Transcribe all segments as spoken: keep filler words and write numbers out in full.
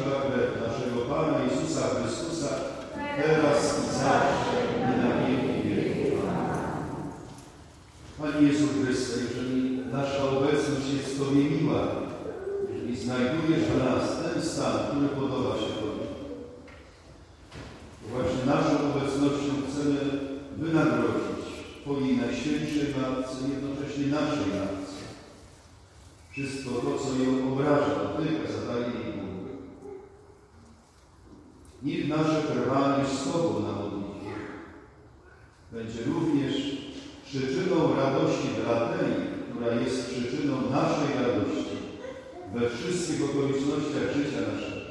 żywa krew naszego Pana Jezusa Chrystusa, teraz i zawsze i na wieki wieków. Panie Jezu Chryste, jeżeli nasza obecność jest Tobie miła, jeżeli znajdujesz w nas ten stan, który podoba się Tobie, to właśnie naszą obecnością chcemy wynagrodzić Twojej Najświętszej Matce, jednocześnie naszej Matce. Wszystko to, co ją obraża, dotyka, zadaje jej ból. Niech nasze trwanie z Tobą na modlitwie będzie również przyczyną radości dla tej, która jest przyczyną naszej radości we wszystkich okolicznościach życia naszego.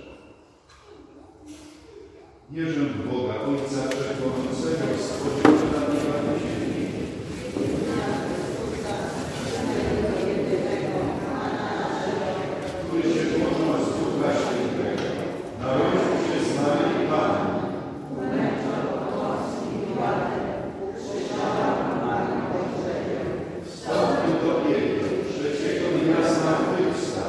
Wierzę w Boga, Ojca Wszechmogącego, Stworzyciela nieba i ziemi, który się połączył z Ducha Świętego, narodził się z Maryi Panny, wstąpił do piekła, trzeciego dnia zmartwychwstał,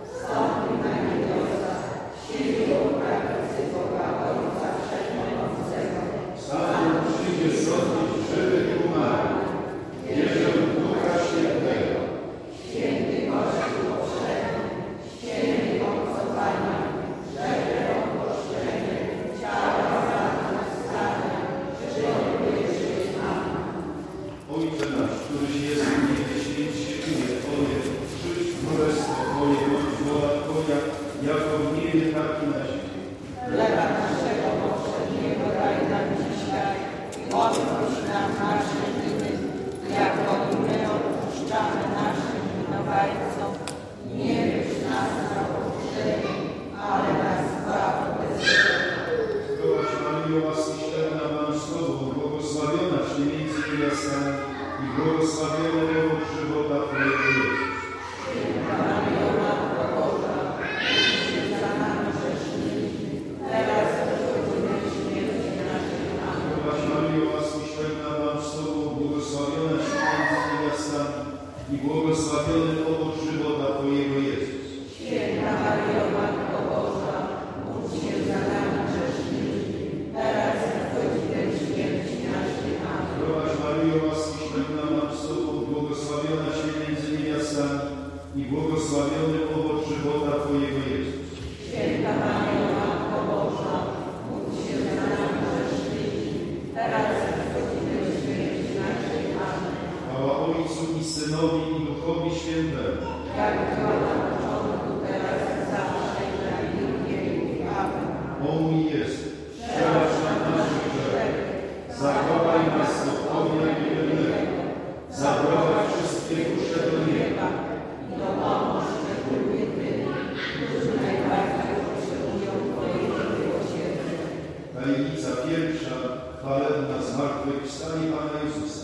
sam przyjdzie sądzić żywych i umarłych. Wierzę w Ducha Świętego, święty Kościół powszechny, święty obcowania, szczere odpuszczenie, ciała zmartwychwstania, życie wieczne. Amen. Ojcze nasz, któryś jest w niebie, święć się imię Twoje, przyjdź królestwo Twoje, bądź wola Twoja, jako w niebie, tak i na ziemi. Chleba naszego powszedniego daj nam dzisiaj i odpuść nam nasze winy, jako i my odpuszczamy naszym winowajcom. Nie wódź nas na pokuszenie, ale nas zbaw od złego. Zdrowaś Maryjo, łaski pełna, Pan z Tobą, błogosławionaś Ty między niewiastami i błogosławiony owoc żywota Twojego Jezus. Święta Maryjo, Matko Boża, módl się za nami grzesznymi, teraz i w godzinę śmierci naszej. Amen. Zdrowaś Maryjo, łaski pełna, Pan z Tobą, błogosławionaś Ty między niewiastami i błogosławiony owoc żywota Twojego Jezus. Święta Maryjo, Matko Boża, módl się za nami grzesznymi, teraz i w godzinę śmierci naszej. Amen. Zdrowaś Maryjo, łaski pełna, Pan z Tobą, błogosławionaś Ty między niewiastami i błogosławiony owoc żywota Twojego Jezus. Święta Maryjo, Matko Boża, módl się za nami grzesznymi, teraz i w godzinę śmierci naszej. Amen. Chwała Ojcu i Synowi i Duchowi Świętemu. Jak była na początku, teraz i zawsze i na wieki wieków. Amen. O mój Jezu, przebacz nam nasze grzechy, zachowaj nas od ognia wielonego, zaprowadź wszystkie dusze do nieba. I dopomóż szczególnie tym, którzy najbardziej potrzebują Twojego miłosierdzia. Tajemnica pierwsza, chwalebna zmartwychwstanie Pana Jezusa.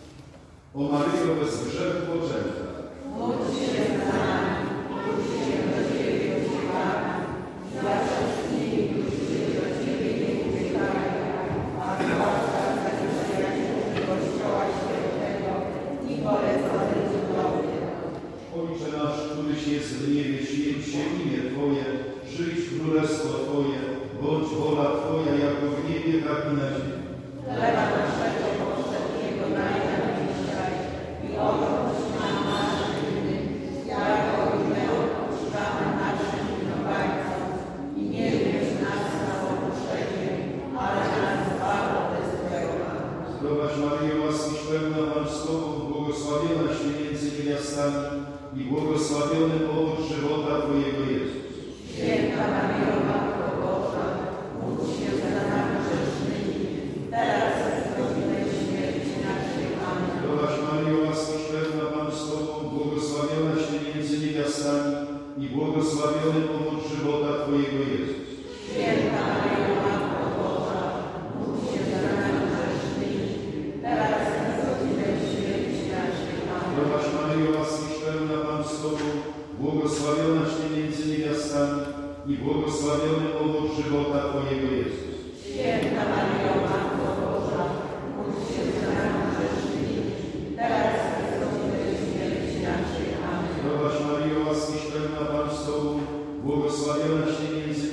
O Maryjo, bez grzechu poczęta, Módl się za nami, którzy się do Ciebie uciekamy, za wszystkimi, którzy się do Ciebie nie uciekają, a zwłaszcza za nieprzyjaciółmi Kościoła Świętego i polecony Tobie. Ojcze nasz, któryś jest w niebie, święć się imię Twoje, przyjdź królestwo Twoje, bądź wola Twoja, jako w niebie, tak i na ziemi. Chleba naszego powszedniego daj nam dzisiaj i odpuść nam nasze winy, jako i my odpuszczamy naszym winowajcom. I nie wierz nas na pokuszenie, ale nas zbaw od złego. Zdrowaś Maryjo, łaski pełna, Pan z Tobą, błogosławionaś Ty między niewiastami i błogosławiony owoc żywota Twojego Jezus. Święta Maryjo, Matko Boża, módl się za nami grzesznymi, teraz i w godzinę śmierci naszej. Amen. Zdrowaś Maryjo, łaski pełna, Pan z Tobą, błogosławionaś Ty między niewiastami i błogosławiony owoc żywota Twojego Jezus. Święta Maryjo, Matko Boża, módl się za nami grzesznymi, teraz i w godzinę śmierci naszej. Amen. Zdrowaś Maryjo, łaski pełna, Pan z Tobą, błogosławionaś Ty między niewiastami i błogosławiony owoc żywota Twojego Jezus. Święta Maryjo, Matko Boża, módl się za nami grzesznymi, teraz i w godzinę śmierci naszej. Amen. Zdrowaś Maryjo, łaski pełna, Pan z Tobą, błogosławionaś Ty między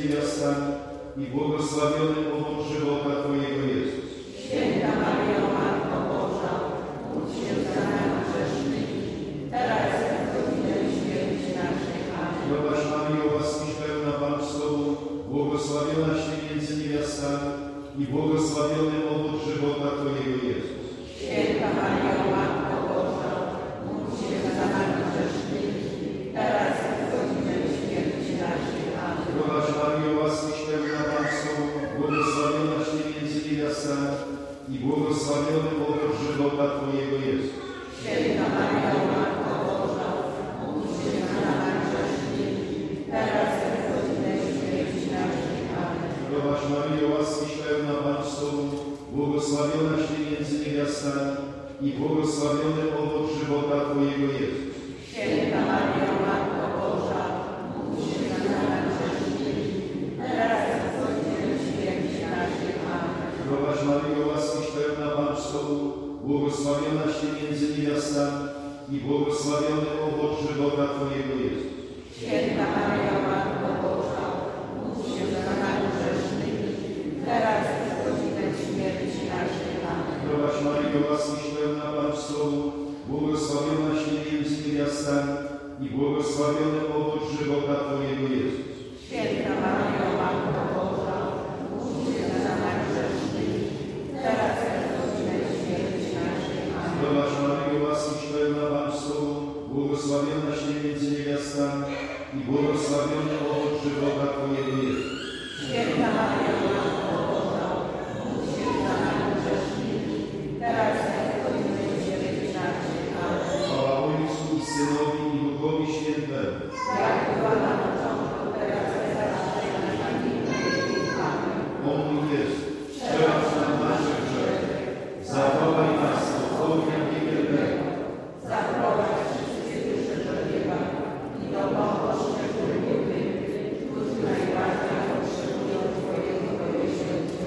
niewiastami i błogosławiony owoc żywota Twojego Jezus. Święta Maryjo, Matko Boża, módl się za nami grzesznymi, teraz i w godzinę śmierci naszej. Amen. Zdrowaś Maryjo, łaskiś pełna, Pan z Tobą, błogosławionaś Ty między niewiastami i błogosławiony owoc żywota Twojego Jezus. Święta Maryjo, Matko Boża, módl się za nami grzesznymi, teraz i w godzinę śmierci naszej. Amen. Zdrowaś Maryjo, łaskiś pełna, Pan z Tobą, błogosławionaś Ty między niewiastami i błogosławiony owoc żywota Twojego Jezus. Święta Maryjo, Matko Boża, módl się za nami grzesznymi, teraz i w godzinę śmierci naszej. Amen. Zdrowaś Maryjo, łaskiś pełna, Pan z Tobą, błogosławionaś Ty między niewiastami i błogosławiony owoc żywota Twojego Jezus. Święta Maryjo, Matko Boża, módl się za nami grzesznymi, teraz i w godzinę śmierci naszej. Amen. Zdrowaś Maryjo, łaskiś pełna, Pan z Tobą, błogosławionaś Ty między niewiastami i błogosławiony owoc żywota Twojego Jezus. Święta Maryjo, Matko Boża, módl się za nami grzesznymi, teraz i w godzinę śmierci naszej. Amen. Zdrowaś Maryjo, łaskiś pełna, Pan z Tobą, błogosławionaś Ty między niewiastami i błogosławiony owoc żywota Twojego Jezus. Święta Maryjo, Matko Boża, módl się za nami grzesznymi, teraz i w godzinę śmierci naszej. Amen. Zdrowaś Maryjo, łaskiś pełna, Pan z Tobą, błogosławionaś Ty między niewiastami i błogosławiony owoc żywota Twojego Jezus. Święta Maryjo, Matko Boża, módl się za nami grzesznymi, teraz i w godzinę śmierci naszej. Amen. Chwała Ojcu i Synowi i Duchowi Świętemu. Jak była na początku, teraz i zawsze, i na wieki wieków. Amen. O mój Jezu, przebacz nam nasze grzechy, zachowaj nas od ognia piekielnego. Zaprowadź wszystkie dusze do nieba i dopomóż szczególnie tym, którzy najbardziej potrzebują Twojego miłosierdzia.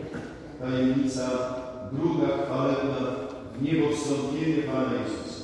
Tajemnica druga chwalebna, w niebo wstąpienie Pana Jezusa.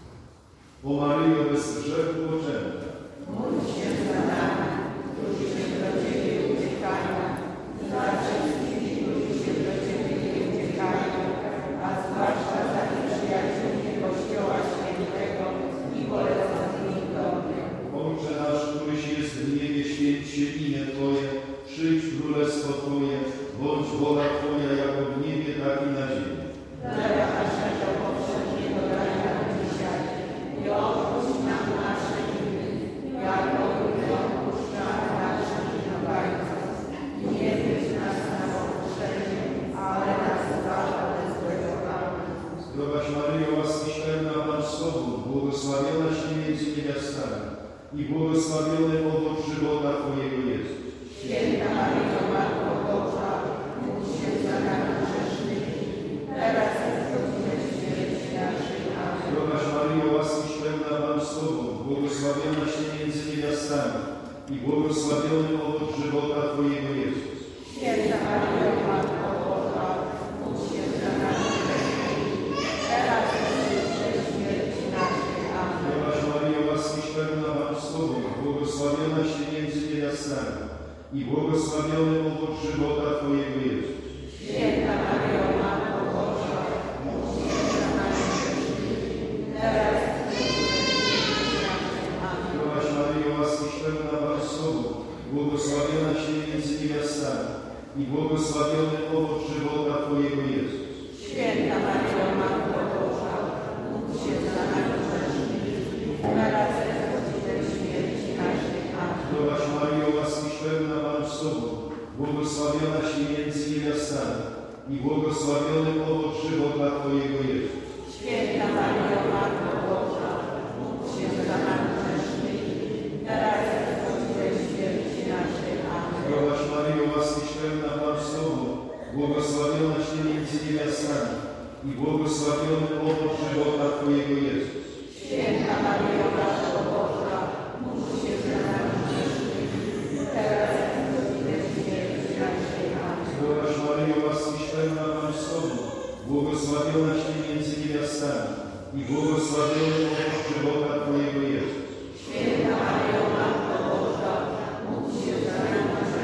O Maryjo, bez grzechu poczęta, Módl się za nami, którzy się do Ciebie uciekają, i za wszystkimi, którzy się do Ciebie nie uciekają, a zwłaszcza za nieprzyjaciółmi Kościoła Świętego i bolesnymi dobrych. Ojcze nasz, któryś jest w niebie, święć się imię Twoje, przyjdź królestwo Twoje, bądź wola Twoja jako w niebie, tak i na ziemi. Chleba naszego powszedniego daj nam dzisiaj i odpuść nam nasze winy, jako i my odpuszczamy naszym winowajcom. I nie wiedź nas na pokuszenie, ale nas zbaw ode złego. Amen. Zdrowaś Maryjo, łaskiś pełna, Pan z Tobą, błogosławionaś Ty między niewiastami i błogosławiony owoc żywota Twojego Jezus. Święta Maryjo, Matko Boża, módl się za nami grzesznymi, teraz i w godzinę śmierci naszej. Amen. Zdrowaś Maryjo, łaskiś pełna, Pan z Tobą, błogosławionaś Ty między niewiastami i błogosławiony owoc żywota Twojego Jezus. Święta Maryjo, Matko Boża, módl się za nami grzesznymi, teraz i w godzinę śmierci naszej. Amen. Zdrowaś Maryjo, łaskiś pełna, Pan z Tobą, błogosławionaś Ty między niewiastami i błogosławiony owoc żywota Twojego Jezus. Święta Maryjo, Matko Boża, módl się za nami grzesznymi, teraz i w godzinę śmierci naszej. Amen. Zdrowaś Maryjo, łaskiś pełna, Pan z Tobą, błogosławionaś Ty między niewiastami i błogosławiony owoc żywota Twojego Jezus. Święta Maryjo, Matko Boża, módl się za nami grzesznymi, teraz i w godzinę śmierci naszej. Amen. Zdrowaś Maryjo, łaskiś pełna, Pan z Tobą, błogosławionaś Ty między niewiastami i błogosławiony owoc żywota Twojego Jezus. Święta Maryjo, Matko Boża, módl się za nami grzesznymi, teraz i w godzinę śmierci naszej. Amen. Zdrowaś Maryjo, łaskiś pełna, Pan z Tobą, błogosławionaś Ty między niewiastami i błogosławiony owoc żywota Twojego Jezus. Święta Maryjo, Matko Boża, módl się za nami grzesznymi, teraz i w godzinę śmierci naszej. Amen. Zdrowaś Maryjo, łaskiś pełna, Pan z Tobą, błogosławionaś Ty między niewiastami i błogosławiony owoc żywota Twojego Jezus. Święta Maryjo, Matko Boża, módl się za nami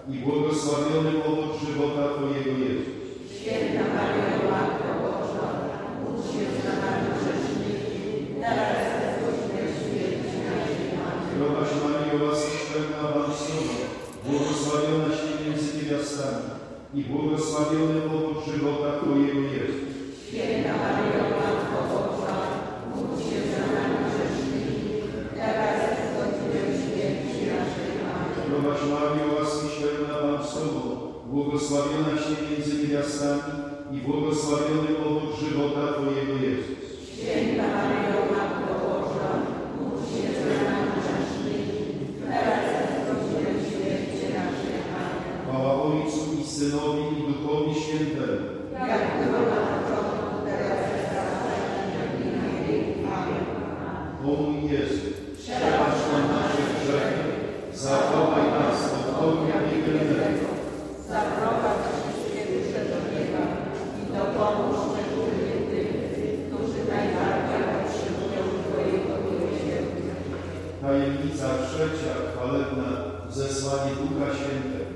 i błogosławiony owoc żywota Twojego Jezus. Święta Maryjo, Matko Boża, módl się za nami grzesznymi, teraz jest godzinę śmierci naszej. Amen. Zdrowaś Maryjo, łaski pełna, Pan z Tobą, błogosławionaś Ty między niewiastami i błogosławiony owoc żywota Twojego Jezus. Święta Maryjo, Matko Boża, módl się za nami grzesznymi, teraz jest godzinę śmierci naszej. Amen. Zdrowaś Maryjo, łaski pełna, Pan z Tobą, błogosławionaś Ty między niewiastami i błogosławiony owoc żywota Twojego Jezus. Święta Maryjo, Matko Boża, módl się za nami grzesznymi, teraz jest godzinę śmierci naszej. Amen. Chwała Ojcu i Synowi i Duchowi Świętemu. Jak było na początku, teraz jest zawsze, i na wieki. Amen. O mój Jezu, przebacz nam nasze grzechy, zachowaj nas od ognia piekielnego. Zaprowadź wszystkie dusze do nieba i dopomóż szczególnie tym, którzy najbardziej potrzebują Twojego miłosierdzia. Tajemnica trzecia, chwalebna, zesłanie Ducha Świętego.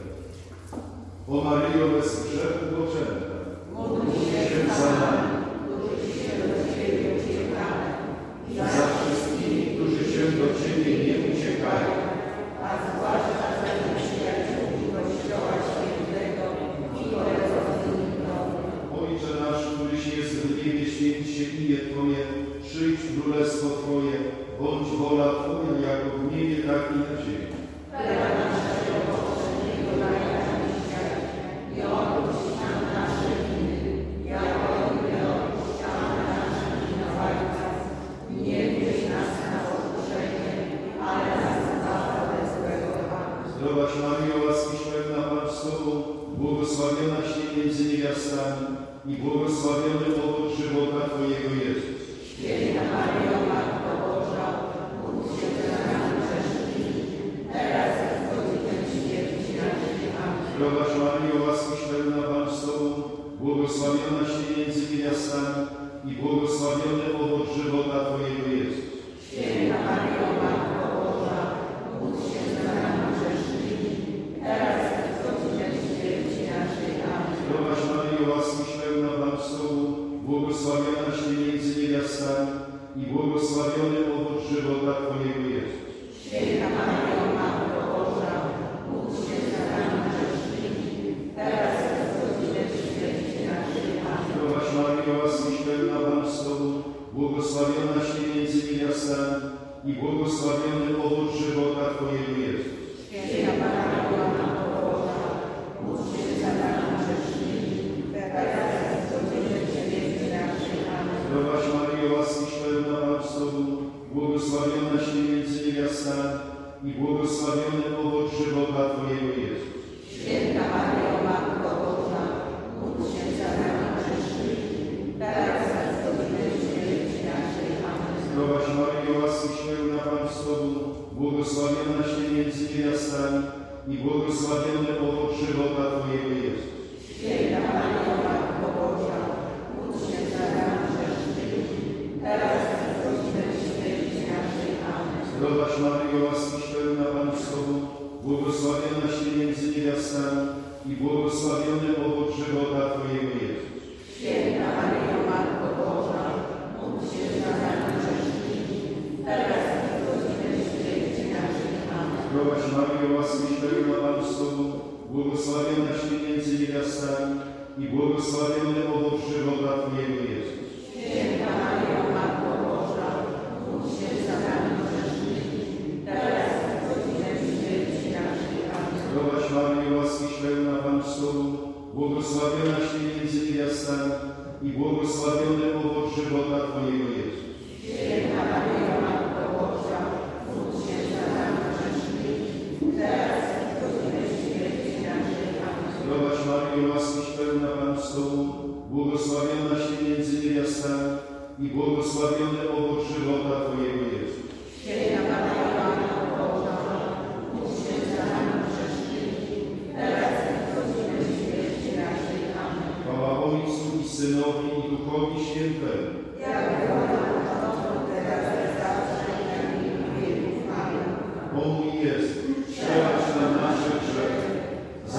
O Maryjo, bez grzechu poczęta, Módl się za nami, którzy się do Ciebie uciekamy, i za wszystkimi, którzy się do Ciebie nie uciekają, a zwłaszcza za nieprzyjaciółmi Kościoła Świętego i Jerozolimą domu. Ojcze nasz, któryś jest w niebie, święć się imię Twoje, przyjdź królestwo Twoje, bądź wola Twoja, jako w niebie, tak i na ziemi. Chleba naszego powszedniego daj nam dzisiaj i odpuść nam nasze winy, jako i my odpuszczamy naszym winowajcom. I nie wieź nas na pokuszenie, ale nas zbaw ode złego. Amen. Zdrowaś Maryjo, łaskiś pełna, Pan z Tobą, błogosławionaś Ty między niewiastami i błogosławiony owoc żywota Twojego Jezus. Święta Maryjo, Matko Boża, módl się za nami grzesznymi, teraz jest godzinę śmierci naszej. Amen. Zdrowaś Maryjo, łaskiś pełna, Pan z Tobą, błogosławionaś Ty między niewiastami i błogosławiony owoc żywota Twojego Jezus. Święta Maryjo, Matko Boża, módl się za nami grzesznymi, teraz jest godzinę śmierci naszej. Amen. Zdrowaś Maryjo, łaskiś pełna, Pan z Tobą, błogosławionaś Ty między niewiastami i błogosławiony owoc żywota Twojego Jezus. Święta Maryjo, Matko Boża, módl się za nami grzesznymi, teraz jest godzinę śmierci naszej. Amen. Zdrowaś Maryjo, łaskiś pełna, Pan z Tobą, błogosławionaś Ty między niewiastami i błogosławiony owoc żywota Twojego Jezus. Święta Maryjo, Matko Boża, módl się za nami grzesznymi, teraz jest godzinę śmierci naszej. Amen. Zdrowaś Maryjo, łaskiś pełna, Pan z Tobą, błogosławionaś Ty między niewiastami i błogosławiony owoc żywota Twojego Jezus. Święta Maryjo, Matko Boża, módl się za nami grzesznymi, teraz jest godzinę śmierci naszej. Amen. Zdrowaś Maryjo, łaskiś pełna, Pan z Tobą, błogosławionaś Ty między niewiastami i błogosławiony owoc żywota Twojego Jezus. Święta Maryjo, Matko Boża, módl się za nami grzesznymi, teraz jest godzinę śmierci naszej. Amen. Zdrowaś Maryjo, łaskiś pełna, Pan z Tobą, błogosławionaś Ty między niewiastami i błogosławiony owoc żywota Twojego Jezus. Święta Maryjo, Matko Boża, módl się za nami grzesznymi, teraz jest godzinę śmierci naszej. Amen. Zdrowaś Maryjo, łaskiś pełna, Pan z Tobą, błogosławionaś Ty między niewiastami i błogosławiony owoc żywota Twojego Jezus. Święta Maryjo, Matko Boża, módl się za nami grzesznymi, teraz jest godzinę śmierci naszej. Amen. Zdrowaś Maryjo, łaskiś pełna, Pan z Tobą, błogosławionaś Ty między niewiastami i błogosławiony owoc żywota Twojego Jezus. Święta Maryjo, Matko Boża, módl się za nami grzesznymi, teraz jest godzinę śmierci naszej. Amen. Zdrowaś Maryjo, łaskiś pełna, Pan z Tobą, błogosławionaś Ty między niewiastami i błogosławiony owoc żywota Twojego Jezus. Święta Maryjo, Matko Boża, módl się za nami grzesznymi, teraz jest godzinę śmierci naszej. Amen. Chwała Ojcu i Synowi i Duchowi Świętemu. Jak było na początku, teraz jest zawsze, i na wieki wieków. Amen. O mój Jezu, przebacz nam nasze grzechy,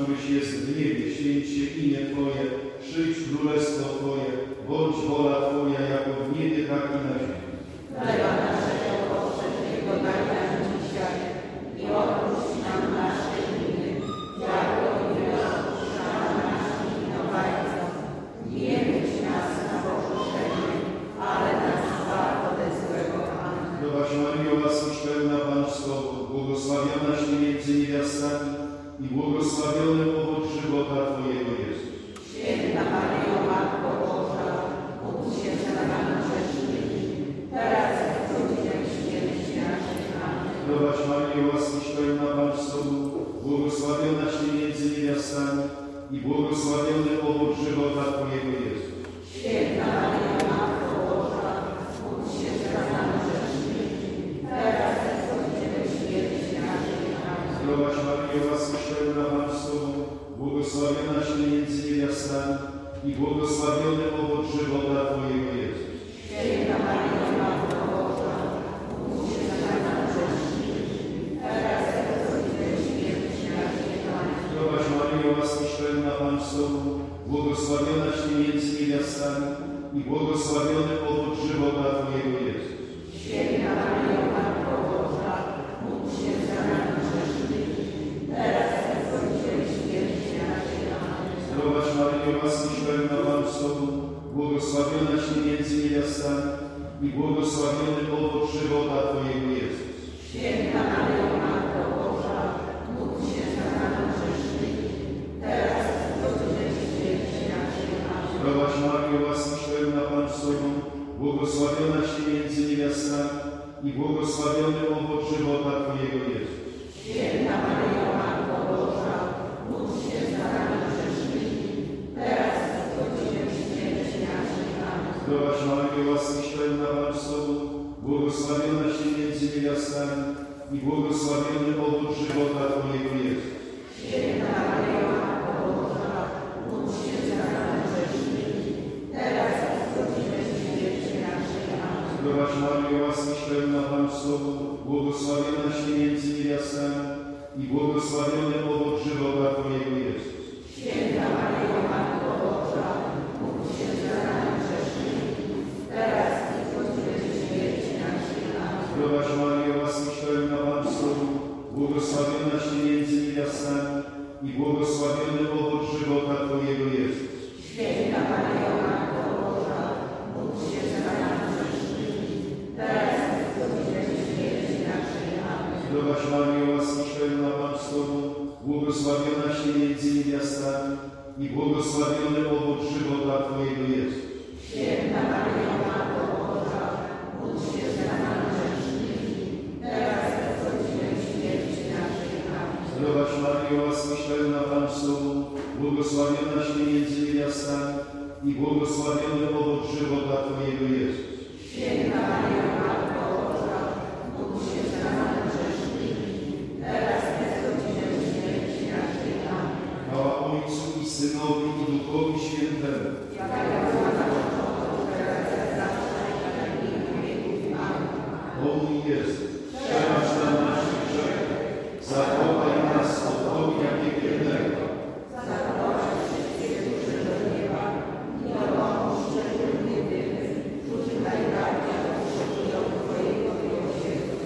któryś jest w niebie, święć się imię Twoje, przyjdź królestwo Twoje, bądź wola Twoja, jako w niebie, tak i na ziemi. Chleba naszego powszedniego daj nam dzisiaj i odpuść nam nasze winy, jako i my odpuszczamy naszym winowajcom. Nie wódź nas na pokuszenie, ale nas zbaw ode złego. Amen. Zdrowaś Maryjo, łaskiś pełna, Pan z Tobą, błogosławionaś Ty między niewiastami i błogosławiony owoc żywota Twojego Jezus. Święta Maryjo, Matko Boża, módl się za nami grzesznymi, teraz i w godzinę śmierci naszej. Amen. Zdrowaś Maryjo, łaskiś pełna, Pan z Tobą, błogosławionaś Ty między niewiastami i błogosławiony owoc żywota Twojego Jezus. Święta Maryjo, Matko Boża, módl się za nami grzesznymi, teraz i w godzinę śmierci naszej. Amen. Zdrowaś Maryjo, łaskiś pełna, Pan z Tobą, błogosławionaś Ty między niewiastami i błogosławiony owoc żywota Twojego Jezus. Święta Maryjo, Matko Boża, módl się za nami grzesznymi, teraz i w godzinę śmierci naszej. Amen. Zdrowaś Maryjo, łaskiś pełna, Pan z Tobą, błogosławionaś Ty między niewiastami i błogosławiony owoc żywota Twojego Jezus. Święta Maryjo, Matko Boża, módl się za nami grzesznymi, teraz i w godzinę śmierci naszej. Amen. Zdrowaś Maryjo, łaskiś pełna, Pan z Tobą, błogosławionaś Ty między niewiastami i błogosławiony owoc żywota Twojego Jezus. Święta Maryjo, Matko Boża, módl się za nami grzesznymi, teraz i w godzinę śmierci naszej. Amen. Zdrowaś Maryjo, łaskiś pełna, Pan z Tobą, błogosławionaś Ty między niewiastami i błogosławiony owoc żywota Twojego Jezus. Święta Maryjo, Matko Boża, módl się za nami grzesznymi, teraz i w godzinę śmierci naszej. Amen. Zdrowaś Maryjo, łaskiś pełna, Pan z Tobą, błogosławionaś Ty między niewiastami i błogosławiony owoc żywota Twojego Jezus. Święta Maryjo, Matko Boża, módl się za nami grzesznymi, teraz i w godzinę śmierci naszej. Amen. Zdrowaś Maryjo, łaskiś pełna, Pan z Tobą, błogosławionaś Ty między niewiastami i błogosławiony owoc żywota Twojego Jezus. Święta Maryjo, Matko Boża, módl się za nami grzesznymi, teraz i w godzinę śmierci naszej. Amen. Zdrowaś Maryjo, łaskiś pełna, Pan z Tobą, błogosławionaś Ty między niewiastami i błogosławiony owoc żywota Twojego Jezus. Święta Maryjo, Matko Boża, módl się za nami grzesznymi, teraz i w godzinę śmierci naszej. Amen. Zdrowaś Maryjo, łaskiś pełna, Pan z Tobą, błogosławionaś Ty między niewiastami i błogosławiony owoc żywota Twojego Jezus. Święta Maryjo, Matko Boża, módl się za nami grzesznymi, teraz i w godzinę śmierci naszej. Amen. Zdrowaś Maryjo, łaskiś pełna, Pan z Tobą, błogosławionaś Ty między niewiastami i błogosławiony owoc żywota Twojego Jezus. Święta Maryjo, Matko Boża, módl się za nami grzesznymi, teraz i w godzinę śmierci naszej. Amen. Chwała Ojcu i Synowi i Duchowi Świętemu. Jaka była na początku, teraz i zawsze, i na wieki wieków. Amen. O mój Jezu, przebacz nam nasze grzechy, zachowaj nas od ognia piekielnego. Zaprowadź wszystkich, którzy do nieba, i dopomóż szczególnie tym, którzy najbardziej potrzebują Twojego miłosierdzia.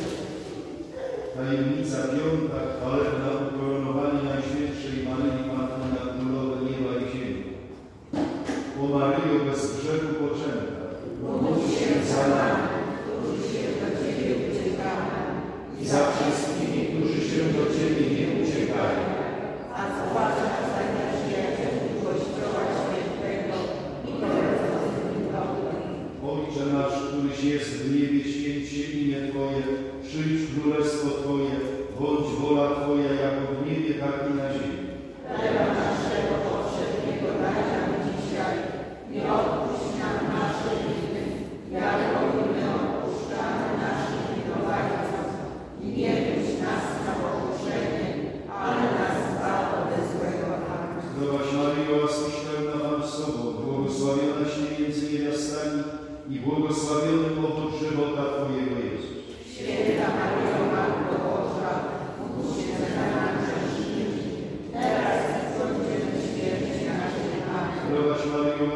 Tajemnica piąta, chwalebna ukoronowanie Najświętszej Maryi Matki na Królowe nieba i ziemi. O Maryjo, bez grzechu poczęta, Módl się za nami, którzy się do Ciebie uciekamy,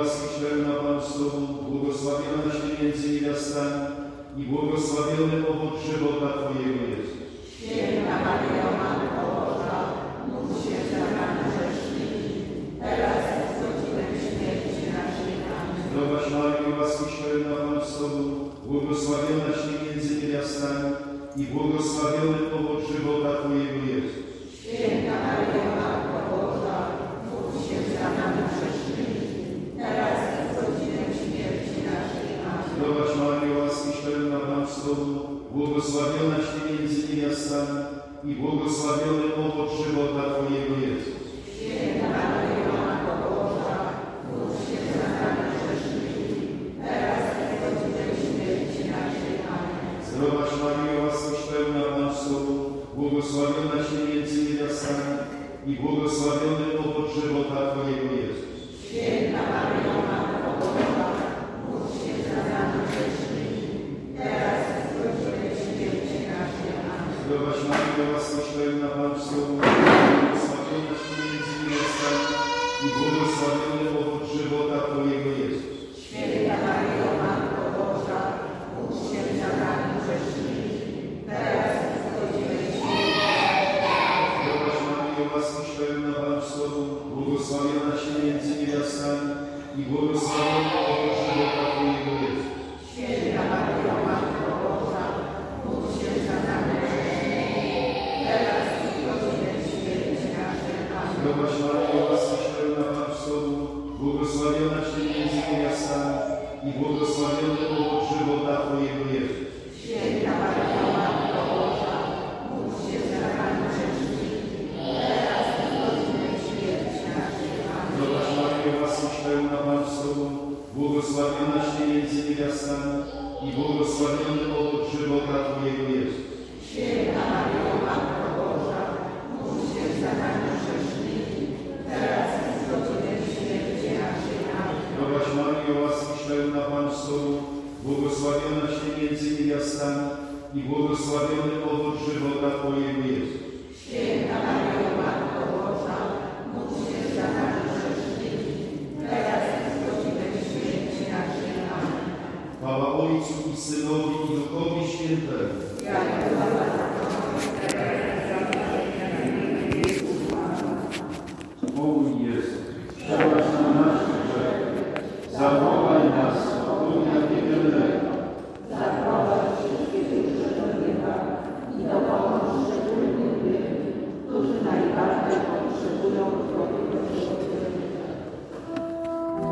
łaski pełna Pan z Tobą, błogosławionaś Ty między niewiastami i błogosławiony owoc żywota Twojego Jezus. Święta Maryjo, Matko Boża, módl się za nami grzesznymi, teraz i w godzinę śmierci naszej. Amen. Zdrowaś Maryjo, łaski pełna Pan z Tobą, błogosławionaś Ty między niewiastami i błogosławiony owoc żywota Twojego Jezus. Święta Maryjo, Matko Boża, módl się za nami grzesznymi, teraz i w godzinę śmierci naszej. Amen. Zdrowaś Maryjo, łaski pełna Pan z Tobą, błogosławionaś Ty między niewiastami i błogosławiony owoc żywota Twojego Jezus. Święta Maryjo, Matko Boża, módl się za nami grzesznymi, teraz i w godzinę śmierci naszej. Amen. Zdrowaś Maryjo, łaski pełna Pan z Tobą, błogosławionaś Ty między niewiastami i błogosławiony owoc żywota Twojego Jezus. Święta Maryjo, Matko Boża, módl się za nami grzesznymi, teraz i w godzinę śmierci naszej. Amen. Zdrowaś Maryjo, łaski pełna Pan z Tobą, błogosławionaś Ty między niewiastami i błogosławiony owoc żywota Twojego Jezus. Święta Maryjo, Matko Boża, módl się za nami grzesznymi, teraz i w godzinę śmierci naszej. Zdrowaś Maryjo, łaski pełna Pan z Tobą, błogosławionaś Ty między niewiastami i błogosławiony owoc żywota Twojego Jezus. Święta Maryjo, Matko Boża, módl się za nami grzesznymi, teraz i w godzinę śmierci naszej. Amen. Zdrowaś Maryjo, łaski pełna Pan z Tobą, błogosławionaś Ty między niewiastami i błogosławiony owoc żywota Twojego Jezus. Święta Maryjo, Matko Boża, módl się za nami grzesznymi, teraz i w godzinę śmierci naszej. Amen. Zdrowaś Maryjo, łaski pełna Pan z Tobą, błogosławionaś Ty między niewiastami i błogosławiony owoc żywota Twojego Jezus. Święta Maryjo, Matko Boża, módl się za nami grzesznymi, teraz i w godzinę śmierci naszej. Amen. Zdrowaś Maryjo, łaski pełna Pan z Tobą, błogosławionaś Ty między niewiastami i błogosławiony owoc żywota Twojego Jezus. Święta Maryjo, Matko Boża, módl się za nami grzesznymi, teraz i w godzinę śmierci naszej. Amen. Chwała Ojcu i Synowi i Duchowi Świętemu. Jak była na początku, teraz i zawsze, i na wieki wieków. Amen. Mój Jezu, przebacz nam nasze grzechy, za